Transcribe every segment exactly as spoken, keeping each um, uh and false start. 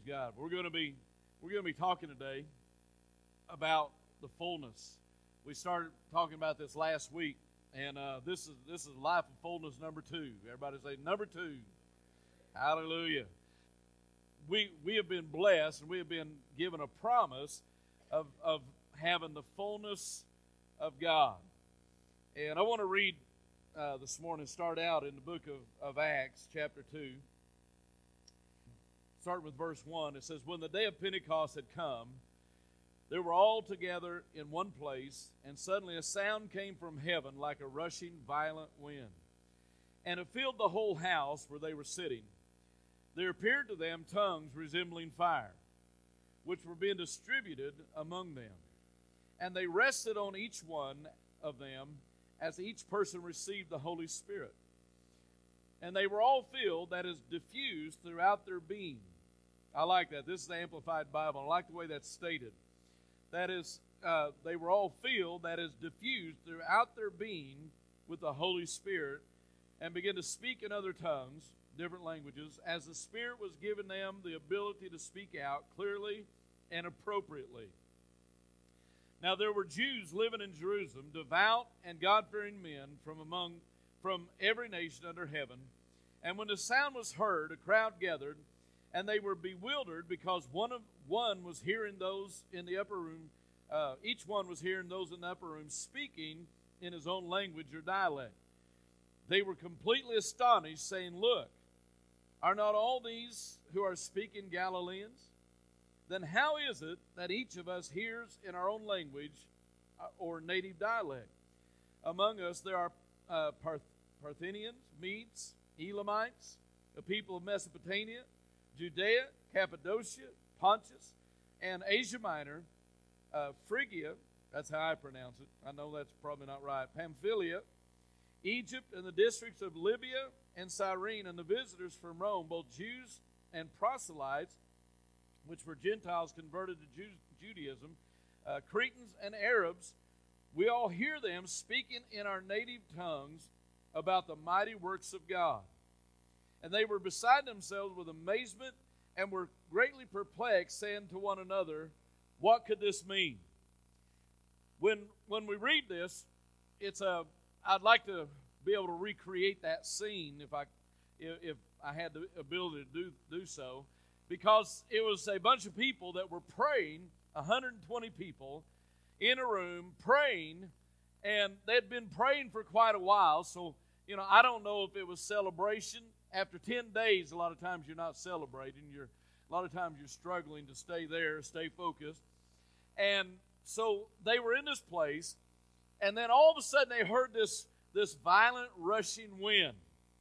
God. We're going to be we're going to be talking today about the fullness. We started talking about this last week, and uh, this is this is Life of Fullness number two. Everybody say number two. Hallelujah. We we have been blessed, and we have been given a promise of of having the fullness of God. And I want to read uh, this morning. Start out in the book of, of Acts, chapter two. Start with verse one. It says, "When the day of Pentecost had come, they were all together in one place, and suddenly a sound came from heaven like a rushing violent wind, and it filled the whole house where they were sitting. There appeared to them tongues resembling fire, which were being distributed among them. And they rested on each one of them as each person received the Holy Spirit. And they were all filled, that is, diffused throughout their being." I like that. This is the Amplified Bible. I like the way that's stated. That is, uh, they were all filled, that is, diffused throughout their being with the Holy Spirit, and began to speak in other tongues, different languages, as the Spirit was giving them the ability to speak out clearly and appropriately. Now there were Jews living in Jerusalem, devout and God-fearing men from among from every nation under heaven. And when the sound was heard, a crowd gathered, and they were bewildered because one of one was hearing those in the upper room. Uh, each one was hearing those in the upper room speaking in his own language or dialect. They were completely astonished, saying, "Look, are not all these who are speaking Galileans? Then how is it that each of us hears in our own language or native dialect? Among us there are uh, Parth- Parthians, Medes, Elamites, the people of Mesopotamia, Judea, Cappadocia, Pontus, and Asia Minor, uh, Phrygia," that's how I pronounce it. I know that's probably not right. "Pamphylia, Egypt, and the districts of Libya and Cyrene, and the visitors from Rome, both Jews and proselytes, which were Gentiles converted to Ju- Judaism, uh, Cretans and Arabs. We all hear them speaking in our native tongues about the mighty works of God." And they were beside themselves with amazement and were greatly perplexed, saying to one another, "What could this mean?" When when we read this, it's a I'd like to be able to recreate that scene if I if, if I had the ability to do do so, because it was a bunch of people that were praying, one hundred twenty people in a room praying, and they'd been praying for quite a while. So, you know, I don't know if it was celebration. After ten days, a lot of times you're not celebrating. You're a lot of times you're struggling to stay there, stay focused. And so they were in this place, and then all of a sudden they heard this, this violent rushing wind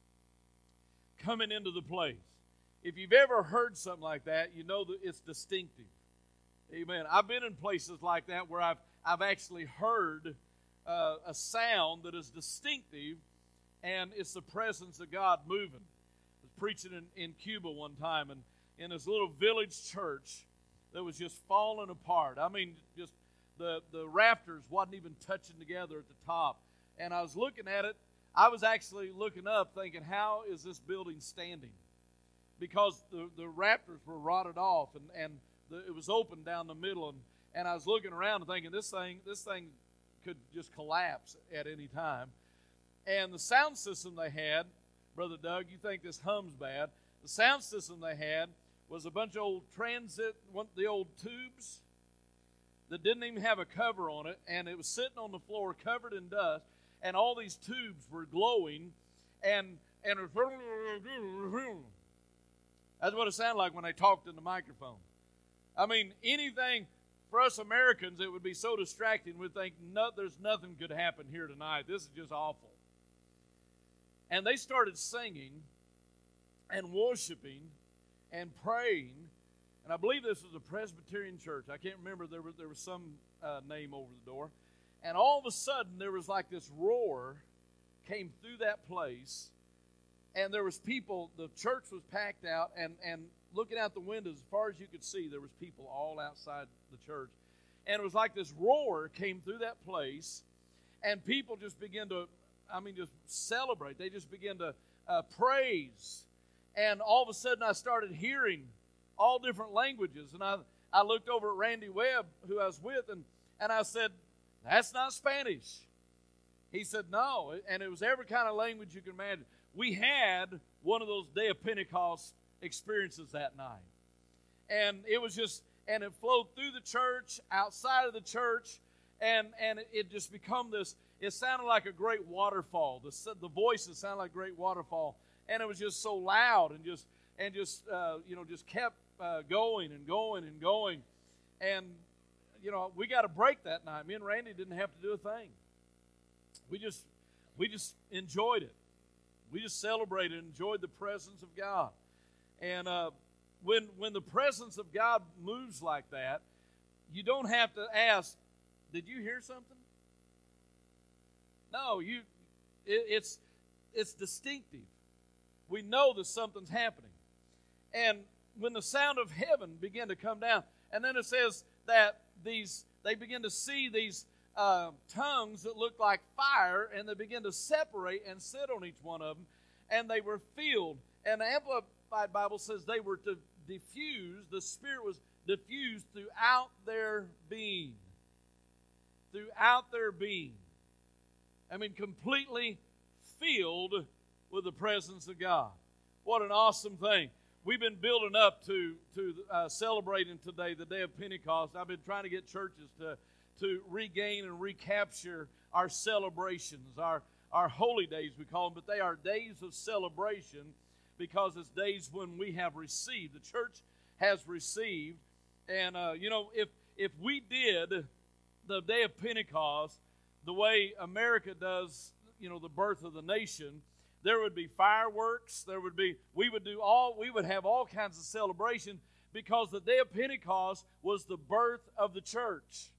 coming into the place. If you've ever heard something like that, you know that it's distinctive. Amen. I've been in places like that where I've I've actually heard uh, a sound that is distinctive, and it's the presence of God moving. I was preaching in, in Cuba one time, and in this little village church that was just falling apart. I mean, just the, the rafters wasn't even touching together at the top. And I was looking at it. I was actually looking up thinking, how is this building standing? Because the, the rafters were rotted off, and, and the, it was open down the middle. And, and I was looking around and thinking, this thing, this thing could just collapse at any time. And the sound system they had, Brother Doug, you think this hums bad. The sound system they had was a bunch of old transit, the old tubes that didn't even have a cover on it, and it was sitting on the floor covered in dust, and all these tubes were glowing, and and it was, that's what it sounded like when they talked in the microphone. I mean, anything for us Americans, it would be so distracting. We'd think, no, there's nothing could happen here tonight. This is just awful. And they started singing and worshiping and praying. And I believe this was a Presbyterian church. I can't remember. There was, there was some uh, name over the door. And all of a sudden, there was like this roar came through that place. And there was people, the church was packed out. And, and looking out the windows, as far as you could see, there was people all outside the church. And it was like this roar came through that place. And people just began to, I mean, just celebrate. They just began to uh, praise. And all of a sudden I started hearing all different languages. And I, I looked over at Randy Webb, who I was with, and, and I said, that's not Spanish. He said, no. And it was every kind of language you can imagine. We had one of those Day of Pentecost experiences that night. And it was just, and it flowed through the church, outside of the church, and, and it, it just become this, it sounded like a great waterfall. The, the voices sounded like a great waterfall. And it was just so loud and just, and just uh, you know, just kept uh, going and going and going. And, you know, we got a break that night. Me and Randy didn't have to do a thing. We just, we just enjoyed it. We just celebrated and enjoyed the presence of God. And uh, when when the presence of God moves like that, you don't have to ask, did you hear something? No, you. It, it's it's distinctive. We know that something's happening. And when the sound of heaven began to come down, and then it says that these they begin to see these uh, tongues that looked like fire, and they begin to separate and sit on each one of them, and they were filled. And the Amplified Bible says they were to diffuse, the Spirit was diffused throughout their being. Throughout their being. I mean, completely filled with the presence of God. What an awesome thing. We've been building up to, to uh, celebrating today, the Day of Pentecost. I've been trying to get churches to, to regain and recapture our celebrations, our, our holy days, we call them, but they are days of celebration because it's days when we have received. The church has received. And, uh, you know, if, if we did the Day of Pentecost the way America does, you know, the birth of the nation, there would be fireworks. There would be, we would do all, we would have all kinds of celebration because the Day of Pentecost was the birth of the church.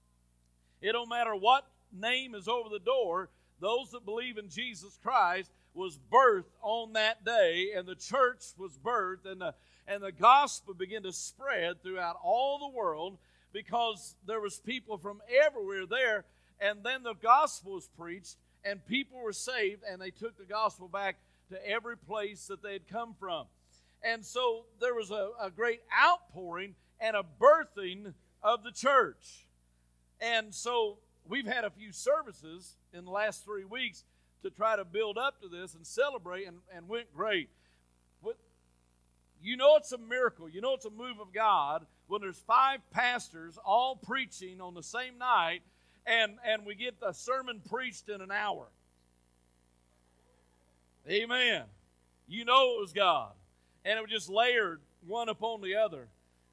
It don't matter what name is over the door, those that believe in Jesus Christ was birthed on that day, and the church was birthed, and the, and the gospel began to spread throughout all the world because there was people from everywhere there, and then the gospel was preached, and people were saved, and they took the gospel back to every place that they had come from. And so there was a, a great outpouring and a birthing of the church. And so we've had a few services in the last three weeks to try to build up to this and celebrate, and, and went great. But you know it's a miracle. You know it's a move of God when there's five pastors all preaching on the same night, and, and we get the sermon preached in an hour. Amen. You know it was God. And it was just layered one upon the other.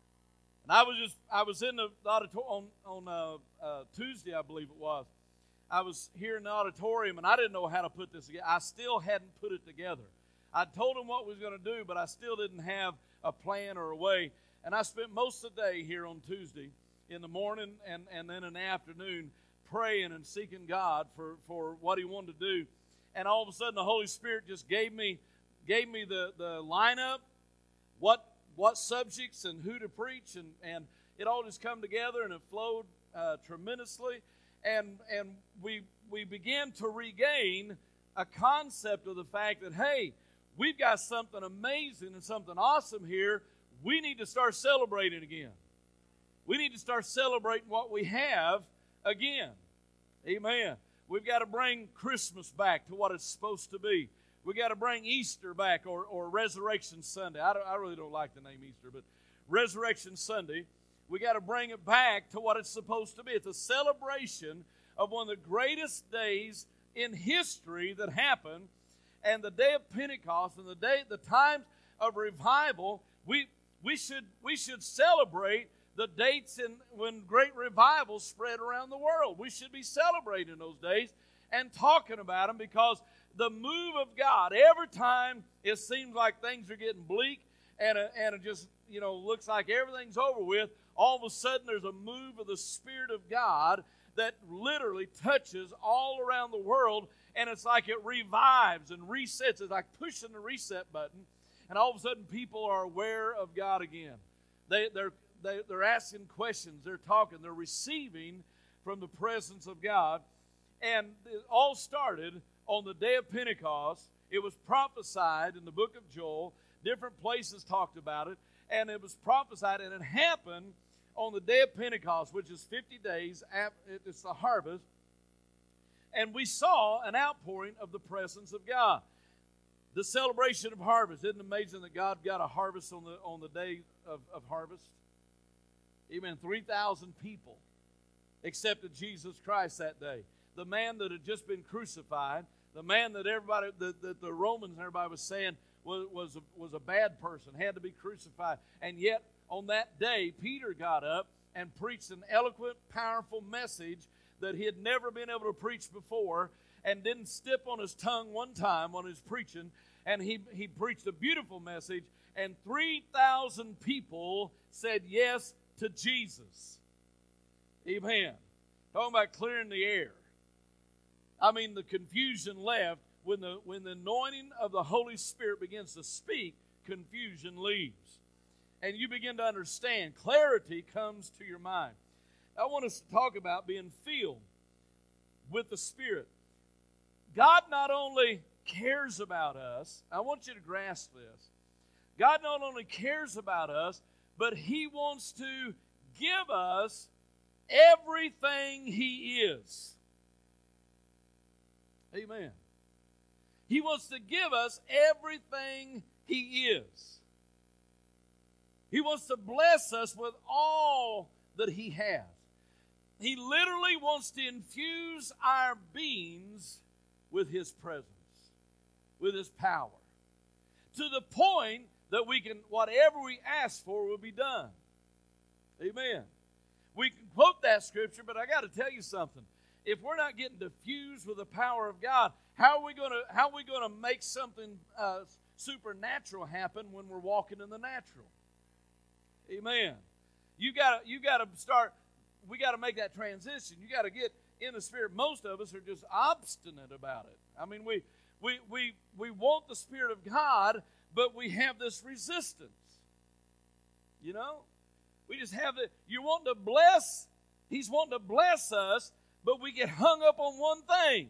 And I was just, I was in the auditorium on, on uh, uh, Tuesday, I believe it was. I was here in the auditorium, and I didn't know how to put this together. I still hadn't put it together. I told him what we was going to do, but I still didn't have a plan or a way. And I spent most of the day here on Tuesday, in the morning and, and then in the afternoon, praying and seeking God for, for what he wanted to do. And all of a sudden, the Holy Spirit just gave me gave me the, the lineup, what what subjects and who to preach, and, and it all just come together, and it flowed uh, tremendously. And and we we began to regain a concept of the fact that, hey, we've got something amazing and something awesome here. We need to start celebrating again. We need to start celebrating what we have again. Amen. We've got to bring Christmas back to what it's supposed to be. We've got to bring Easter back, or, or Resurrection Sunday. I, don't, I really don't like the name Easter, but Resurrection Sunday. We got to bring it back to what it's supposed to be. It's a celebration of one of the greatest days in history that happened, and the day of Pentecost and the day, the times of revival. We we should we should celebrate the dates in when great revivals spread around the world. We should be celebrating those days and talking about them, because the move of God, every time it seems like things are getting bleak and it, and it just you know looks like everything's over with, all of a sudden there's a move of the Spirit of God that literally touches all around the world, and it's like it revives and resets. It's like pushing the reset button, and all of a sudden people are aware of God again. They, they're, they, they're asking questions. They're talking. They're receiving from the presence of God. And it all started on the day of Pentecost. It was prophesied in the book of Joel. Different places talked about it. and it was prophesied, and it happened on the day of Pentecost, which is fifty days, it's the harvest, and we saw an outpouring of the presence of God. The celebration of harvest. Isn't it amazing that God got a harvest on the on the day of, of harvest? Amen. three thousand people accepted Jesus Christ that day. The man that had just been crucified, the man that everybody, that the, the Romans and everybody was saying was, was, a, was a bad person, had to be crucified. And yet, on that day, Peter got up and preached an eloquent, powerful message that he had never been able to preach before, and didn't stip on his tongue one time when he was preaching. And he, he preached a beautiful message, and three thousand people said yes to Jesus. Amen. Talking about clearing the air. I mean, the confusion left. When the, when the anointing of the Holy Spirit begins to speak, confusion leaves. And you begin to understand. Clarity comes to your mind. I want us to talk about being filled with the Spirit. God not only cares about us, I want you to grasp this. God not only cares about us, but He wants to give us everything He is. Amen. He wants to give us everything He is. He wants to bless us with all that He has. He literally wants to infuse our beings with His presence, with His power, to the point that we can, whatever we ask for will be done. Amen. We can quote that scripture, but I got to tell you something. If we're not getting diffused with the power of God, how are we going to how are we going to make something uh, supernatural happen when we're walking in the natural? Amen. You got you got to start. We got to make that transition. You got to get in the Spirit. Most of us are just obstinate about it. I mean, we we we we want the Spirit of God, but we have this resistance. You know, we just have it. You're wanting to bless. He's wanting to bless us, but we get hung up on one thing.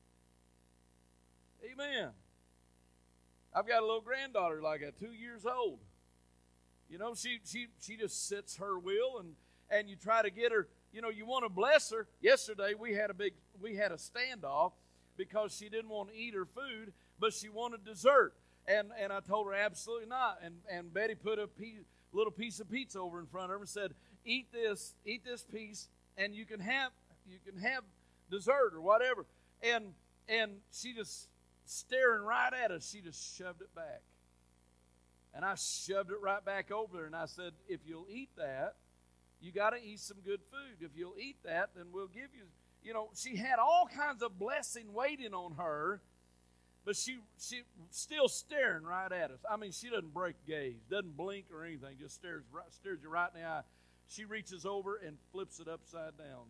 Amen. I've got a little granddaughter like that, two years old. You know, she she she just sits her will, and and you try to get her. You know, you want to bless her. Yesterday we had a big we had a standoff because she didn't want to eat her food, but she wanted dessert, and and I told her absolutely not. And and Betty put a piece, little piece of pizza over in front of her and said, "Eat this, eat this piece, and you can have you can have dessert or whatever." And and she just staring right at us. She just shoved it back. And I shoved it right back over there, and I said, if you'll eat that, you got to eat some good food. If you'll eat that, then we'll give you, you know, she had all kinds of blessing waiting on her, but she she still staring right at us. I mean, she doesn't break gaze, doesn't blink or anything, just stares right, stares you right in the eye. She reaches over and flips it upside down.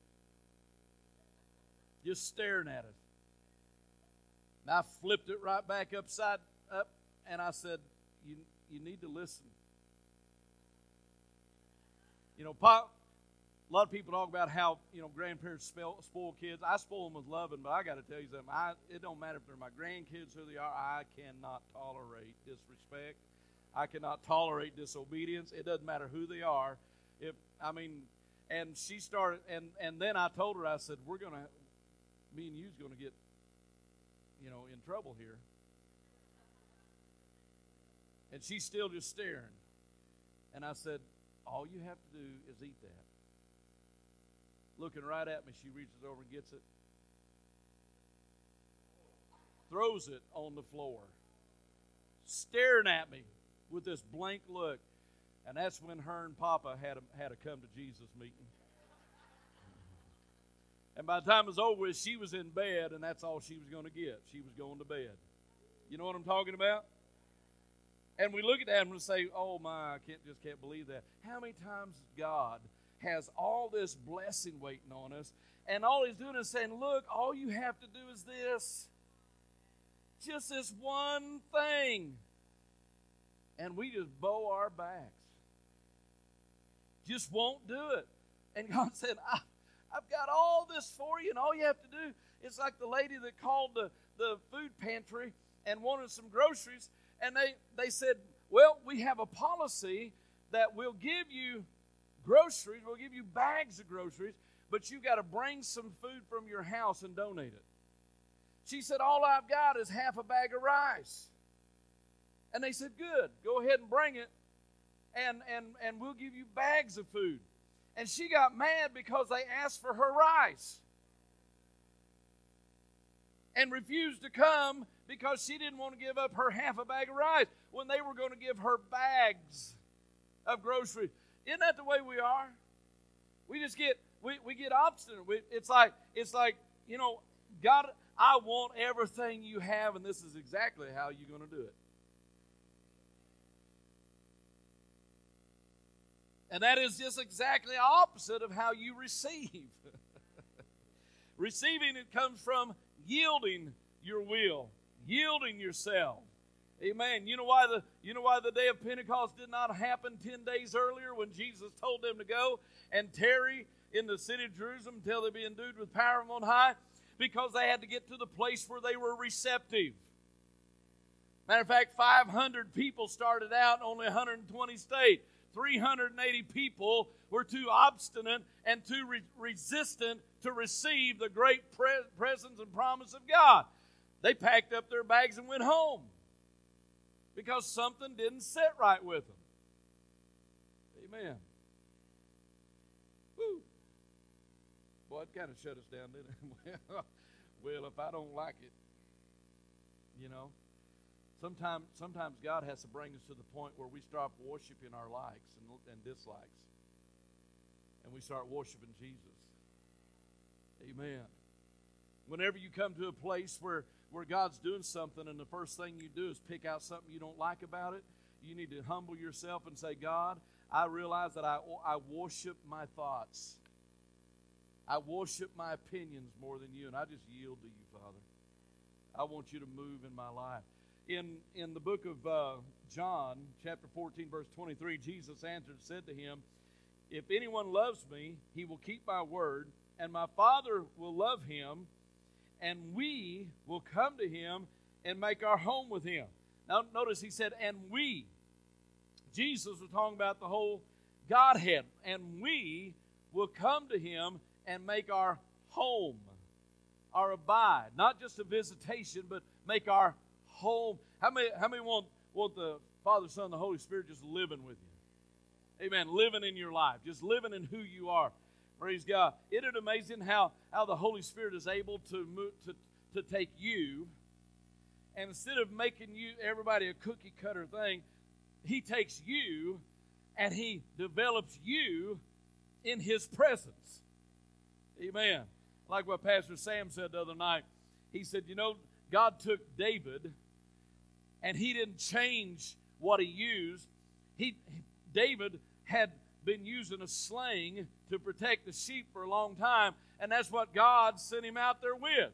Just staring at us. And I flipped it right back upside up, and I said, You you need to listen. You know, pop, a lot of people talk about how, you know, grandparents spoil, spoil kids. I spoil them with loving, but I got to tell you something. I, it don't matter if they're my grandkids, who they are. I cannot tolerate disrespect. I cannot tolerate disobedience. It doesn't matter who they are. If I mean, and she started, and, and then I told her, I said, we're going to, me and you's going to get, you know, in trouble here. And she's still just staring. And I said, all you have to do is eat that. Looking right at me, she reaches over and gets it. Throws it on the floor. Staring at me with this blank look. And that's when her and Papa had a, had a come to Jesus meeting. And by the time it was over with, she was in bed, and that's all she was going to get. She was going to bed. You know what I'm talking about? And we look at that and we say, oh my, I can't just can't believe that. How many times God has all this blessing waiting on us, and all He's doing is saying, look, all you have to do is this. Just this one thing. And we just bow our backs. Just won't do it. And God said, I, I've got all this for you, and all you have to do, it's like the lady that called the, the food pantry and wanted some groceries. And they, they said, Well, we have a policy that we'll give you groceries, we'll give you bags of groceries, but you got to bring some food from your house and donate it. She said, all I've got is half a bag of rice. And they said, good, go ahead and bring it, and, and, and we'll give you bags of food. And she got mad because they asked for her rice and refused to come because she didn't want to give up her half a bag of rice when they were going to give her bags of groceries. Isn't that the way we are? We just get we, we get obstinate. We, it's like it's like, you know, God, I want everything you have, and this is exactly how you're going to do it. And that is just exactly opposite of how you receive. Receiving, it comes from yielding your will, yielding yourself. Amen. You know why the you know why the day of Pentecost did not happen ten days earlier when Jesus told them to go and tarry in the city of Jerusalem until they be endued with power from on high? Because they had to get to the place where they were receptive. Matter of fact, five hundred people started out, only one hundred twenty stayed. three hundred eighty people were too obstinate and too re- resistant to receive the great pre- presence and promise of God. They packed up their bags and went home because something didn't sit right with them. Amen. Woo. Boy, it kind of shut us down, didn't it? Well, if I don't like it, you know. Sometimes, sometimes God has to bring us to the point where we stop worshiping our likes and, and dislikes. And we start worshiping Jesus. Amen. Whenever you come to a place where, where God's doing something and the first thing you do is pick out something you don't like about it, you need to humble yourself and say, God, I realize that I, I worship my thoughts. I worship my opinions more than you, and I just yield to you, Father. I want you to move in my life. In, in the book of uh, John, chapter fourteen, verse twenty-three, Jesus answered and said to him, if anyone loves me, he will keep my word, and my Father will love him, and we will come to him and make our home with him. Now notice he said, and we. Jesus was talking about the whole Godhead. And we will come to him and make our home, our abide. Not just a visitation, but make our home. How many, how many want, want the Father, Son, and the Holy Spirit just living with you? Amen. Living in your life. Just living in who you are. Praise God. Isn't it amazing how, how the Holy Spirit is able to, move, to, to take you, and instead of making you everybody a cookie cutter thing, he takes you and he develops you in his presence. Amen. Like what Pastor Sam said the other night. He said, you know, God took David and he didn't change what he used. He, David had been using a sling to protect the sheep for a long time, and that's what God sent him out there with.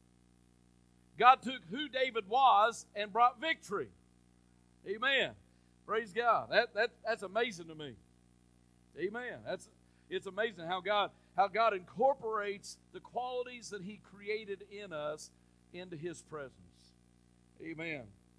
God took who David was and brought victory. Amen. Praise God. That, that, that's amazing to me. Amen. That's, it's amazing how God, how God incorporates the qualities that he created in us into his presence. Amen.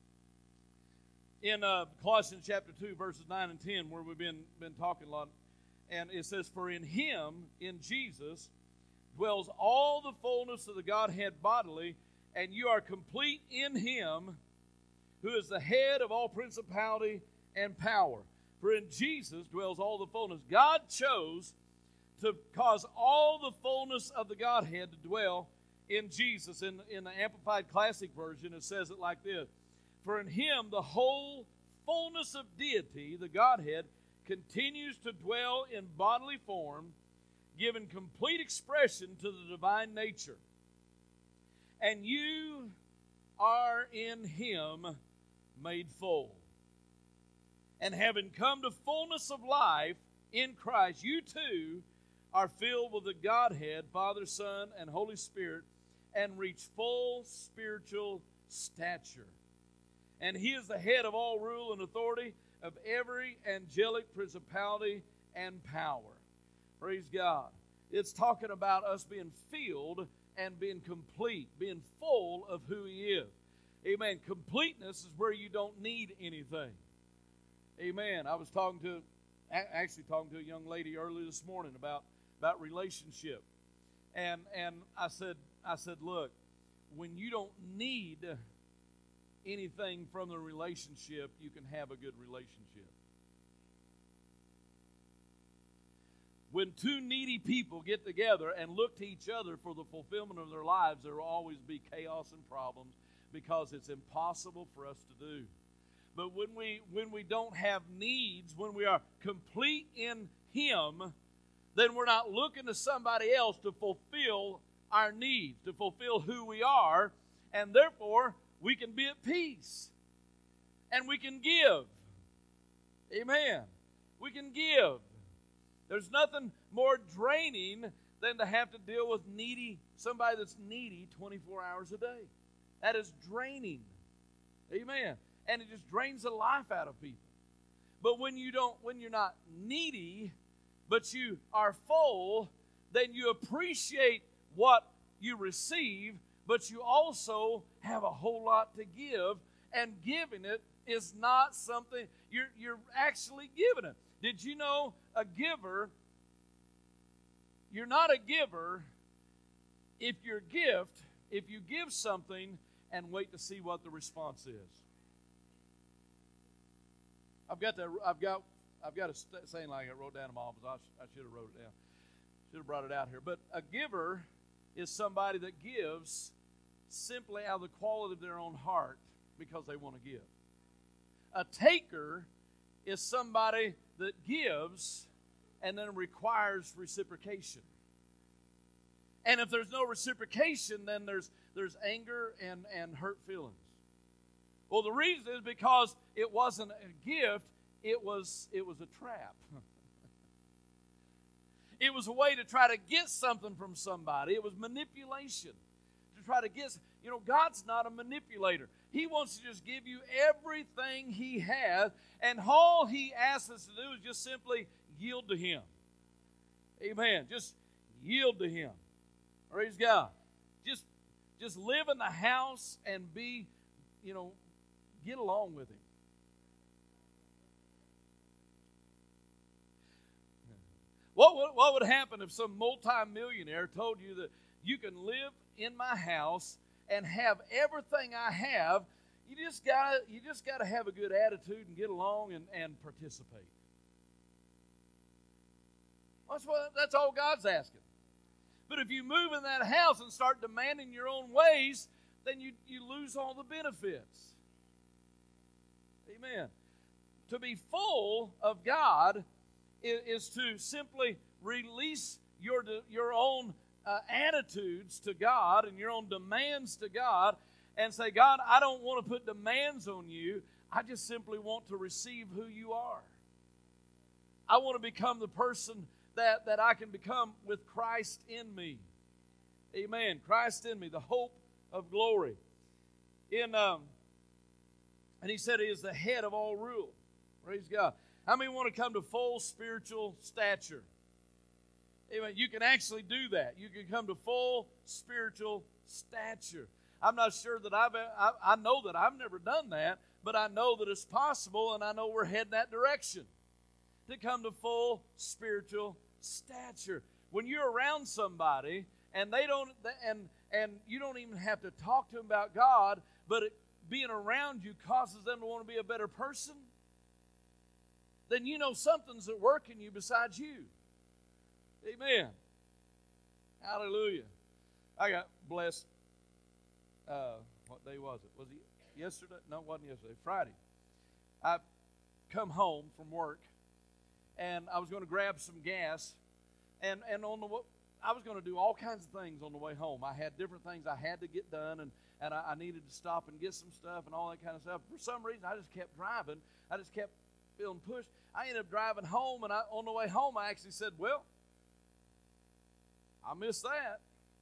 In uh, Colossians chapter two, verses nine and ten, where we've been, been talking a lot, and it says, for in him, in Jesus, dwells all the fullness of the Godhead bodily, and you are complete in him, who is the head of all principality and power. For in Jesus dwells all the fullness. God chose to cause all the fullness of the Godhead to dwell in Jesus. In, in the Amplified Classic Version, it says it like this. For in him the whole fullness of deity, the Godhead, continues to dwell in bodily form, giving complete expression to the divine nature. And you are in him made full. And having come to fullness of life in Christ, you too are filled with the Godhead, Father, Son, and Holy Spirit, and reach full spiritual stature. And he is the head of all rule and authority of every angelic principality and power. Praise God. It's talking about us being filled and being complete, being full of who he is. Amen. Completeness is where you don't need anything. Amen. I was talking to, actually talking to a young lady earlier this morning about, about relationship. And and I said, I said, look, when you don't need anything from the relationship, you can have a good relationship. When two needy people get together and look to each other for the fulfillment of their lives, there will always be chaos and problems because it's impossible for us to do. But when we when we don't have needs, when we are complete in Him, then we're not looking to somebody else to fulfill our needs, to fulfill who we are, and therefore we can be at peace. And we can give. Amen. We can give. There's nothing more draining than to have to deal with needy, somebody that's needy twenty-four hours a day. That is draining. Amen. And it just drains the life out of people. But when you don't, when you're not needy, but you are full, then you appreciate what you receive, but you also have a whole lot to give, and giving it is not something, you're, you're actually giving it. Did you know a giver, you're not a giver if your gift, if you give something and wait to see what the response is. I've got that, I've got I've got a st- saying like I wrote down in my office. I, sh- I should have wrote it down. Should have brought it out here. But a giver is somebody that gives simply out of the quality of their own heart because they want to give. A taker is somebody that gives and then requires reciprocation. And if there's no reciprocation, then there's there's anger and, and hurt feelings. Well, the reason is because it wasn't a gift, it was it was a trap. It was a way to try to get something from somebody. It was manipulation. To try to get, you know, God's not a manipulator. He wants to just give you everything He has, and all He asks us to do is just simply yield to Him. Amen. Just yield to Him. Praise God. Just, just live in the house and be, you know, get along with Him. What would, what would happen if some multimillionaire told you that you can live in my house and have everything I have? You just gotta you just gotta have a good attitude and get along and, and participate. That's what that's all God's asking. But if you move in that house and start demanding your own ways, then you, you lose all the benefits. Amen. To be full of God is to simply release your, your own uh, attitudes to God and your own demands to God and say, God, I don't want to put demands on you. I just simply want to receive who you are. I want to become the person that, that I can become with Christ in me. Amen. Christ in me, the hope of glory. In um, and he said he is the head of all rule. Praise God. How many want to come to full spiritual stature? Amen. You can actually do that. You can come to full spiritual stature. I'm not sure that I've, I, I know that I've never done that, but I know that it's possible, and I know we're heading that direction to come to full spiritual stature. When you're around somebody and they don't, and and you don't even have to talk to them about God, but it, being around you causes them to want to be a better person, then you know something's at work in you besides you. Amen. Hallelujah. I got blessed. Uh, what day was it? Was it yesterday? No, it wasn't yesterday. Friday. I come home from work, and I was going to grab some gas, and and on the I was going to do all kinds of things on the way home. I had different things I had to get done, and and I, I needed to stop and get some stuff and all that kind of stuff. For some reason, I just kept driving. I just kept feeling pushed. I ended up driving home, and I, on the way home, I actually said, well, I missed that.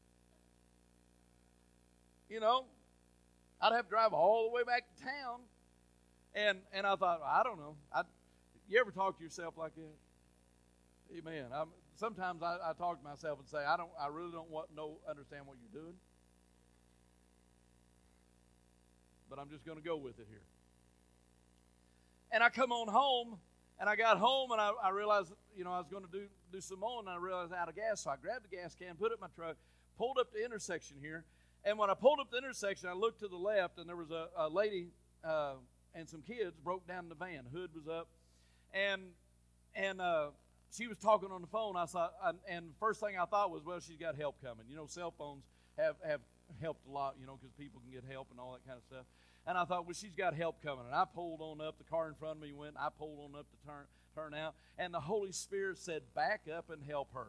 You know, I'd have to drive all the way back to town. And and I thought, well, I don't know. I, you ever talk to yourself like that? Amen. I'm, sometimes I, I talk to myself and say, I don't. I really don't want know understand what you're doing. But I'm just going to go with it here. and I come on home, and I got home, and I, I realized, you know, I was going to do, do some more, and I realized I was out of gas. So I grabbed the gas can, put it in my truck, pulled up the intersection here. And when I pulled up the intersection, I looked to the left, and there was a, a lady uh, and some kids broke down in the van. Hood was up. And and uh, she was talking on the phone. I saw, I, and the first thing I thought was, well, she's got help coming. You know, cell phones have, have helped a lot, you know, because people can get help and all that kind of stuff. And I thought, well, she's got help coming. And I pulled on up. The car in front of me went. I pulled on up to turn, turn out. And the Holy Spirit said, back up and help her.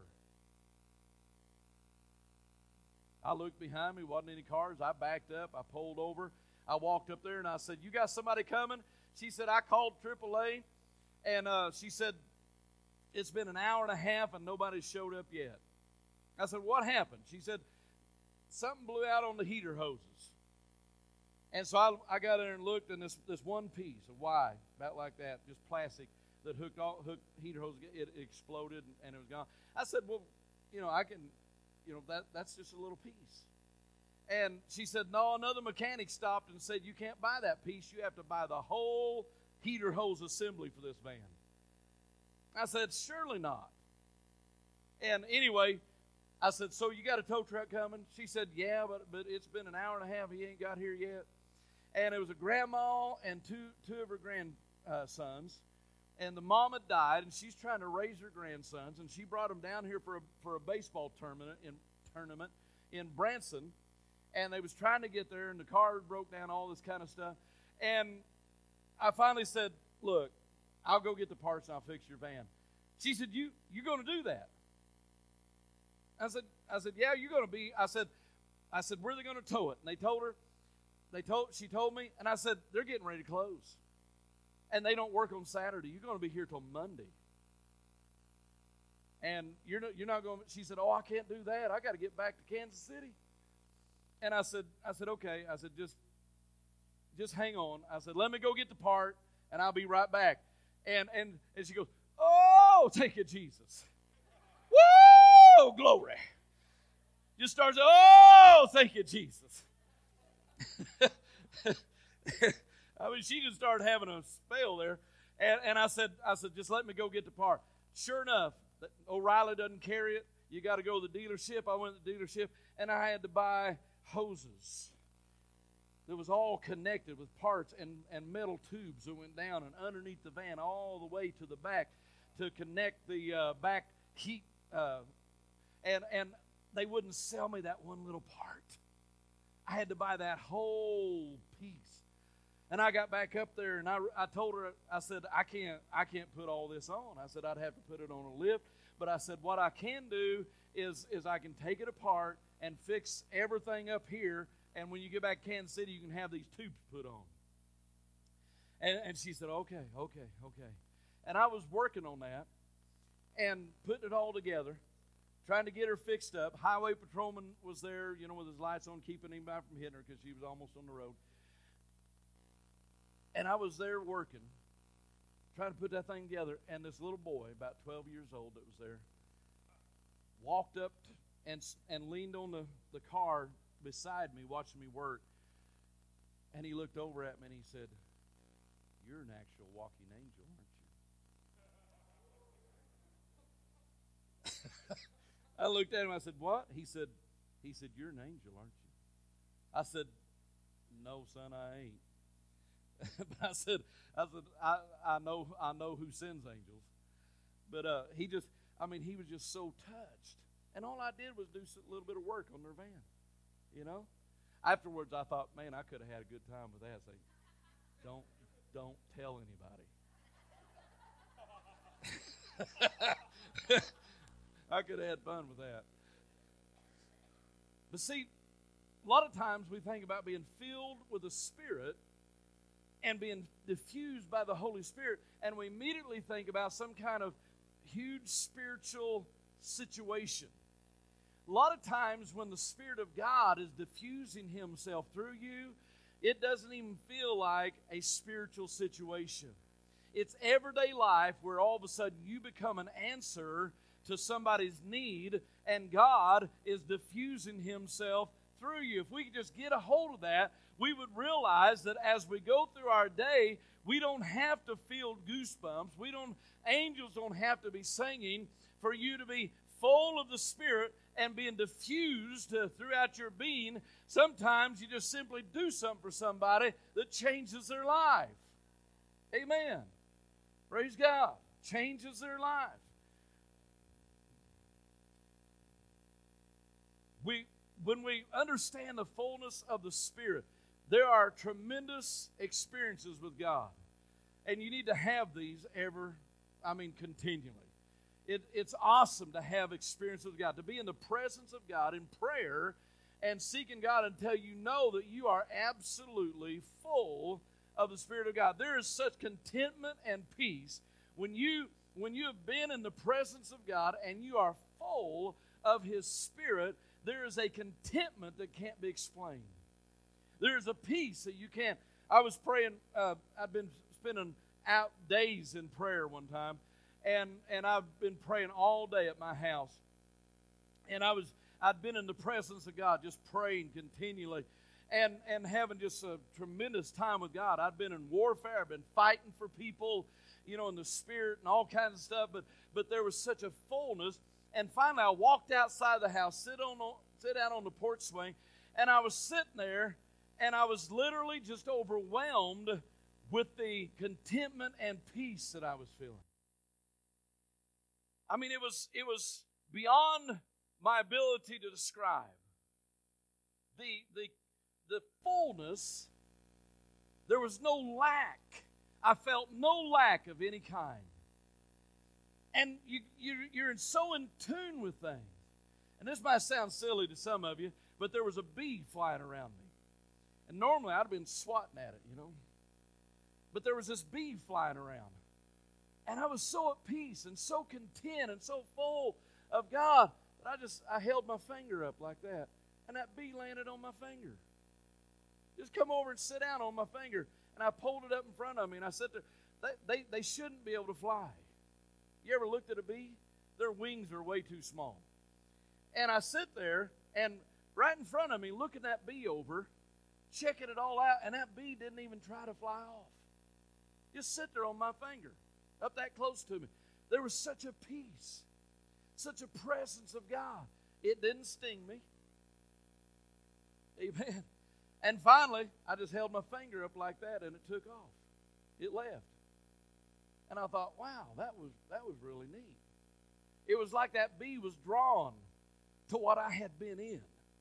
I looked behind me. Wasn't any cars. I backed up. I pulled over. I walked up there, and I said, you got somebody coming? She said, I called triple A. And uh, she said, it's been an hour and a half, and nobody's showed up yet. I said, what happened? She said, something blew out on the heater hoses. And so I, I got in there and looked, and this, this one piece of wire, about like that, just plastic, that hooked all hooked heater hose, it, it exploded, and, and it was gone. I said, well, you know, I can, you know, that that's just a little piece. And she said, no, another mechanic stopped and said, you can't buy that piece. You have to buy the whole heater hose assembly for this van. I said, surely not. And anyway, I said, so you got a tow truck coming? She said, yeah, but, but it's been an hour and a half. He ain't got here yet. And it was a grandma and two two of her grandsons. And the mom had died, and she's trying to raise her grandsons. And she brought them down here for a, for a baseball tournament in, tournament in Branson. And they was trying to get there, and the car broke down, all this kind of stuff. And I finally said, look, I'll go get the parts, and I'll fix your van. She said, you, you're going to do that? I said, I said, yeah, you're going to be. I said, I said, where are they going to tow it? And they told her, they told, she told me, and I said, they're getting ready to close. And they don't work on Saturday. You're going to be here till Monday. And you're not, you're not going to, she said, oh, I can't do that. I got to get back to Kansas City. And I said, I said, okay. I said, just, just hang on. I said, let me go get the part, and I'll be right back. And and and she goes, oh, thank you, Jesus. Woo, glory. Just starts, oh, thank you, Jesus. I mean, she just started having a spell there. And, and I said, I said, just let me go get the part. Sure enough, O'Reilly doesn't carry it. You got to go to the dealership. I went to the dealership, and I had to buy hoses that was all connected with parts and, and metal tubes that went down and underneath the van all the way to the back to connect the uh, back heat. Uh, and, and they wouldn't sell me that one little part. I had to buy that whole piece. And I got back up there, and I, I told her, I said, I can't, I can't put all this on. I said, I'd have to put it on a lift. But I said, what I can do is, is I can take it apart and fix everything up here, and when you get back to Kansas City, you can have these tubes put on. And, and she said, okay, okay, okay. And I was working on that and putting it all together, trying to get her fixed up. Highway patrolman was there, you know, with his lights on, keeping him back from hitting her because she was almost on the road. And I was there working, trying to put that thing together, and this little boy, about twelve years old that was there, walked up and, and leaned on the, the car beside me, watching me work. And he looked over at me and he said, you're an actual walking angel, aren't you? I looked at him, I said, what? He said, he said, you're an angel, aren't you? I said, no, son, I ain't. But I said, I said, I, I know I know who sends angels. But uh, he just, I mean, he was just so touched. And all I did was do a little bit of work on their van, you know. Afterwards, I thought, man, I could have had a good time with that. Say, don't, don't tell anybody. I could have had fun with that. But see, a lot of times we think about being filled with the Spirit and being diffused by the Holy Spirit, and we immediately think about some kind of huge spiritual situation. A lot of times when the Spirit of God is diffusing Himself through you, it doesn't even feel like a spiritual situation. It's everyday life where all of a sudden you become an answer to somebody's need, and God is diffusing Himself through you. If we could just get a hold of that, we would realize that as we go through our day, We don't have to feel goosebumps. We don't, angels don't have to be singing for you to be full of the Spirit and being diffused uh, throughout your being. Sometimes you just simply do something for somebody that changes their life. Amen. Praise God. Changes their life. We, when we understand the fullness of the Spirit, there are tremendous experiences with God. And you need to have these ever, I mean, continually. It, it's awesome to have experiences with God, to be in the presence of God in prayer and seeking God until you know that you are absolutely full of the Spirit of God. There is such contentment and peace when you, when you have been in the presence of God and you are full of His Spirit. There is a contentment that can't be explained. There is a peace that you can't. I was praying, uh, I've been spending out days in prayer one time, and, and I've been praying all day at my house. And I was, I'd been in the presence of God, just praying continually, and, and having just a tremendous time with God. I'd been in warfare, I've been fighting for people, you know, in the Spirit and all kinds of stuff, but, but there was such a fullness. And finally, I walked outside the house, sit on, sit out on the porch swing, and I was sitting there, and I was literally just overwhelmed with the contentment and peace that I was feeling. I mean, it was it was beyond my ability to describe. The the the fullness. There was no lack. I felt no lack of any kind. And you, you, you're so in tune with things. And this might sound silly to some of you, but there was a bee flying around me. And normally I'd have been swatting at it, you know. But there was this bee flying around. And I was so at peace and so content and so full of God that I just, I held my finger up like that. And that bee landed on my finger. Just come over and sit down on my finger. And I pulled it up in front of me and I said, there, they, they, they shouldn't be able to fly. You ever looked at a bee? Their wings are way too small. And I sit there, and right in front of me, looking that bee over, checking it all out, and that bee didn't even try to fly off. Just sit there on my finger, up that close to me. There was such a peace, such a presence of God. It didn't sting me. Amen. And finally, I just held my finger up like that, and it took off. It left. And I thought, wow, that was that was really neat. It was like that bee was drawn to what I had been in.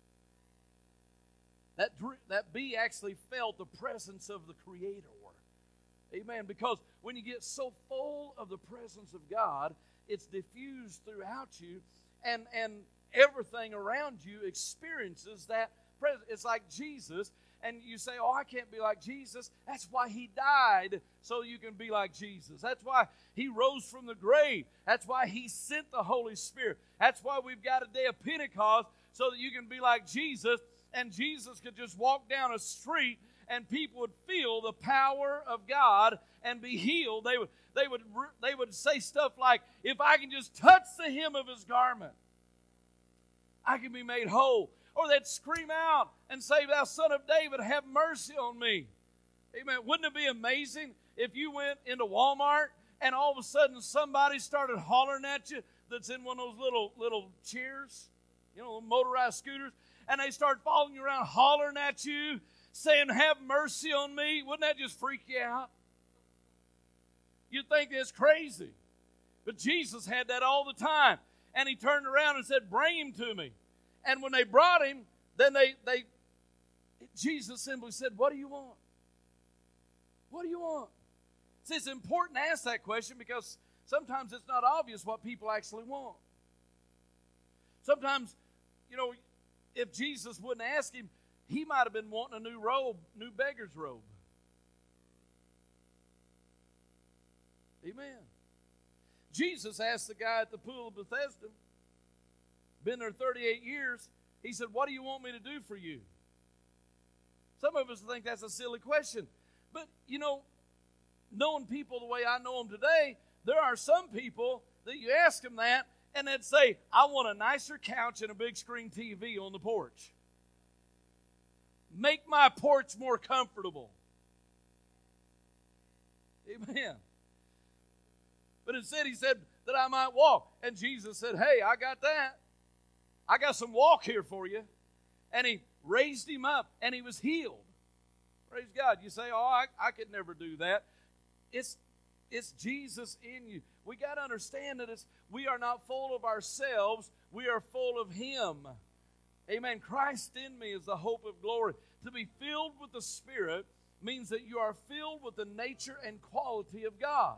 That, that bee actually felt the presence of the Creator. Amen. Because when you get so full of the presence of God, it's diffused throughout you, and, and everything around you experiences that presence. It's like Jesus, and you say, oh, I can't be like Jesus. That's why He died, so you can be like Jesus. That's why He rose from the grave. That's why He sent the Holy Spirit. That's why we've got a day of Pentecost, so that you can be like Jesus, and Jesus could just walk down a street and people would feel the power of God and be healed. They would, they would, they would say stuff like, if I can just touch the hem of His garment, I can be made whole. Or they'd scream out and say, thou Son of David, have mercy on me. Amen. Wouldn't it be amazing if you went into Walmart and all of a sudden somebody started hollering at you that's in one of those little, little chairs, you know, motorized scooters, and they start following you around hollering at you, saying, have mercy on me? Wouldn't that just freak you out? You'd think that's crazy. But Jesus had that all the time. And He turned around and said, bring him to me. And when they brought him, then they, they Jesus simply said, what do you want? What do you want? See, it's important to ask that question because sometimes it's not obvious what people actually want. Sometimes, you know, if Jesus wouldn't ask him, he might have been wanting a new robe, new beggar's robe. Amen. Jesus asked the guy at the pool of Bethesda, been there thirty-eight years, He said, what do you want me to do for you? Some of us think that's a silly question. But, you know, knowing people the way I know them today, there are some people that you ask them that, and they'd say, I want a nicer couch and a big screen T V on the porch. Make my porch more comfortable. Amen. But instead he said that I might walk. And Jesus said, hey, I got that. I got some walk here for you. And he raised him up and he was healed. Praise God. You say, oh, I, I could never do that. It's, it's Jesus in you. We got to understand that it's, we are not full of ourselves. We are full of Him. Amen. Christ in me is the hope of glory. To be filled with the Spirit means that you are filled with the nature and quality of God.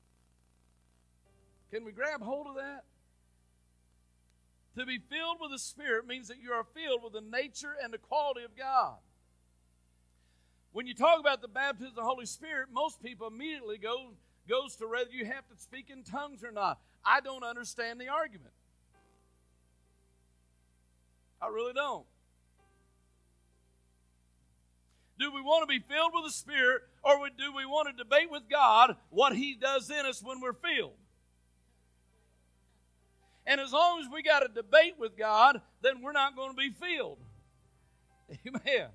Can we grab hold of that? To be filled with the Spirit means that you are filled with the nature and the quality of God. When you talk about the baptism of the Holy Spirit, most people immediately go goes to whether you have to speak in tongues or not. I don't understand the argument. I really don't. Do we want to be filled with the Spirit, or do we want to debate with God what He does in us when we're filled? And as long as we got to debate with God, then we're not going to be filled. Amen.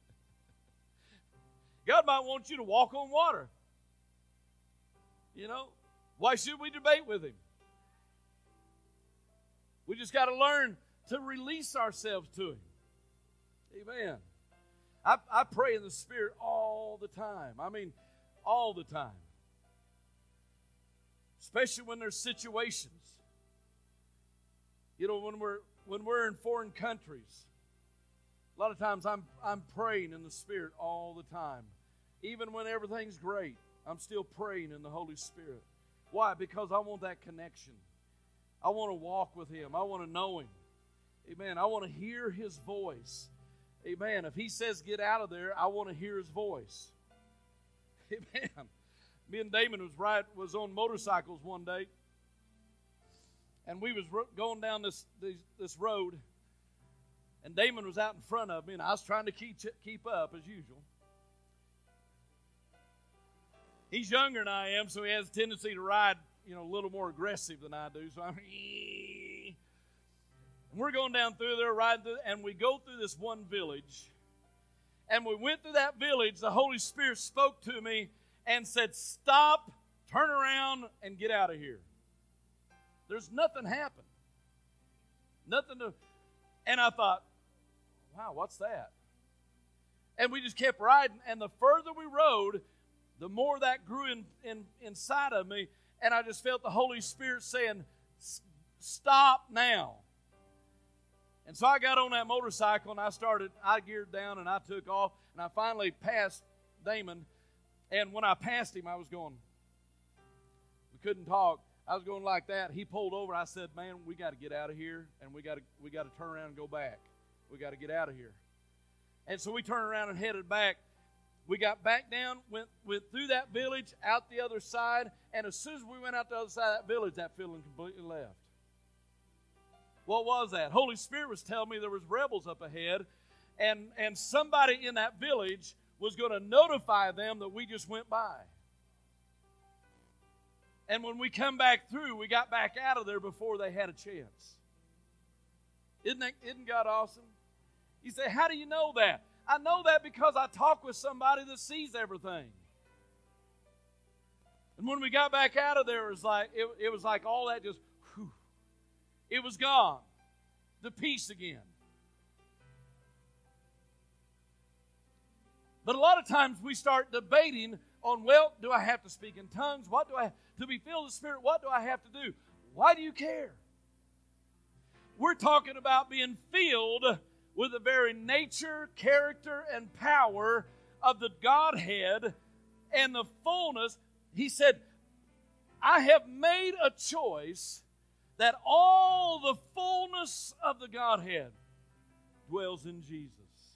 God might want you to walk on water. You know, why should we debate with Him? We just got to learn to release ourselves to Him. Amen. I, I pray in the Spirit all the time. I mean, all the time. Especially when there's situations. You know, when we're when we're in foreign countries, a lot of times I'm I'm praying in the Spirit all the time. Even when everything's great, I'm still praying in the Holy Spirit. Why? Because I want that connection. I want to walk with Him. I want to know Him. Amen. I want to hear His voice. Amen. If He says get out of there, I want to hear His voice. Amen. Me and Damon was right was on motorcycles one day, and we was going down this this, this road, and Damon was out in front of me, and I was trying to keep keep up as usual. He's younger than I am, so he has a tendency to ride, you know, a little more aggressive than I do. So I'm, and we're going down through there, riding through, and we go through this one village. And we went through that village. The Holy Spirit spoke to me and said, "Stop, turn around, and get out of here." There's nothing happened. Nothing to, and I thought, wow, what's that? And we just kept riding, and the further we rode, the more that grew in, in, inside of me, and I just felt the Holy Spirit saying, "Stop now." And so I got on that motorcycle, and I started, I geared down, and I took off, and I finally passed Damon. And when I passed him, I was going, we couldn't talk. I was going like that. He pulled over. I said, "Man, we got to get out of here, and we got to we got to turn around and go back. We got to get out of here." And so we turned around and headed back. We got back down, went, went through that village, out the other side, and as soon as we went out the other side of that village, that feeling completely left. What was that? Holy Spirit was telling me there was rebels up ahead, and, and somebody in that village was going to notify them that we just went by. And when we come back through, we got back out of there before they had a chance. Isn't that, isn't God awesome? You say, how do you know that? I know that because I talk with somebody that sees everything. And when we got back out of there, it was like, it, it was like all that just, whew, it was gone. The peace again. But a lot of times we start debating on, well, do I have to speak in tongues? What do I, to be filled with the Spirit, what do I have to do? Why do you care? We're talking about being filled with the very nature, character, and power of the Godhead and the fullness. He said, I have made a choice that all the fullness of the Godhead dwells in Jesus.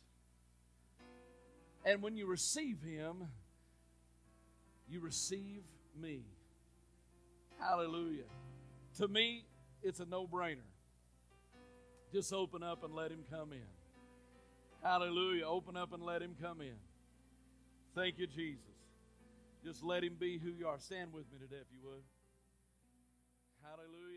And when you receive Him, you receive me. Hallelujah. To me, it's a no-brainer. Just open up and let Him come in. Hallelujah. Open up and let Him come in. Thank you, Jesus. Just let Him be who you are. Stand with me today if you would. Hallelujah.